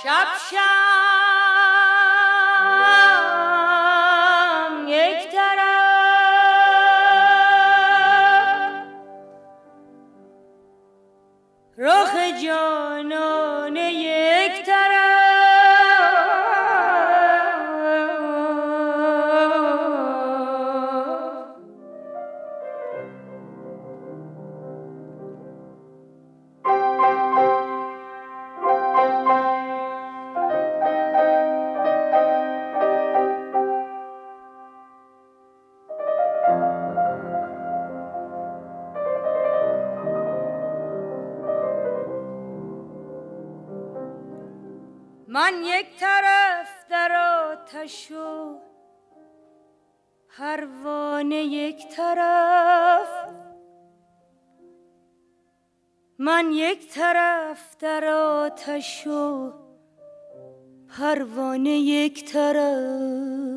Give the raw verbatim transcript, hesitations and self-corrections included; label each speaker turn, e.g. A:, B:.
A: شب شم یک طرف، رخ جانانه یک طرف. من یک طرف در آتش و پروانه یک طرف، من یک طرف در آتش و پروانه یک طرف.